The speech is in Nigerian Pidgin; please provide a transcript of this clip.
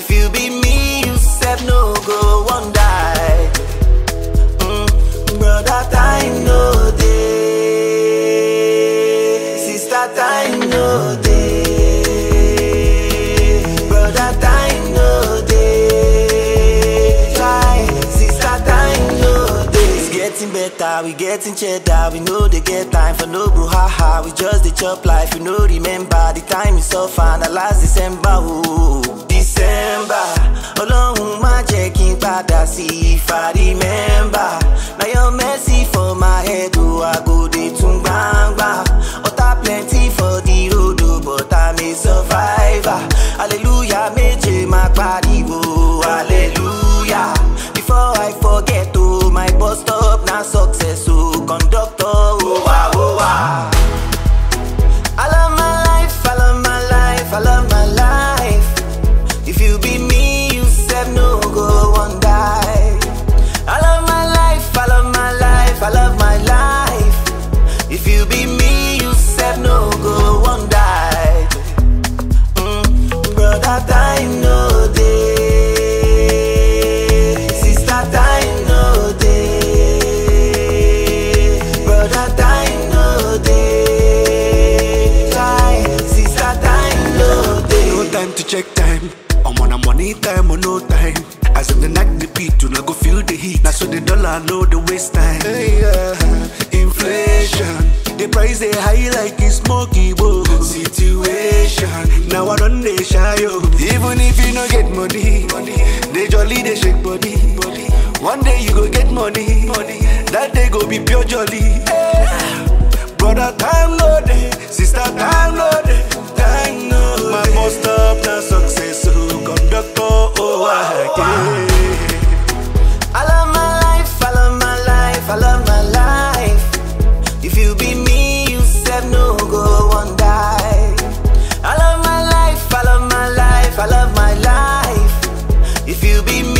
If you be me, you said no go one die. Brother, time no day. Sister, time no day. Brother, time no day. Try, sister, time no day. It's getting better, we getting cheddar. We know they get time for no brouhaha. We just the chop life, you know. Remember the time is so far, the last December. Ooh, December. Ọlọ́run má jẹ́ kí n padà sí if I remember. Now your mercy for my head, oh, I go dey tún gbangba. Ọ̀tá plenty for the road, oh, but I'm a survivor. Hallelujah, méje máa pariwo, hallelujah. Before I forget, oh, my bus stop na success, oh, conductor, oh, wow, oh, wow. I love my life, I love my life, I love my life. If you be me, you said no go one die. I love my life, I love my life, I love my life. If you be me, you said no go one die. Brother, time no day. Sister, time no day. Brother, time no day. Try, sister, time no day. No time to check time. I'm on a money time or no time. As if the night the beat, you not go feel the heat. Now so the dollar know the waste time. Hey, inflation, the price they high like it's smoky bowl. Situation, now I don't they shy yo. Even if you no get money, they jolly they shake body. One day you go get money, that day go be pure jolly. Brother, time no day, sister, time no day, time no day. My bus stop na success, so conductor, oh I can't. I love my life, I love my life, I love my life. If you be me, you said no go one die. I love my life, I love my life, I love my life. If you be me,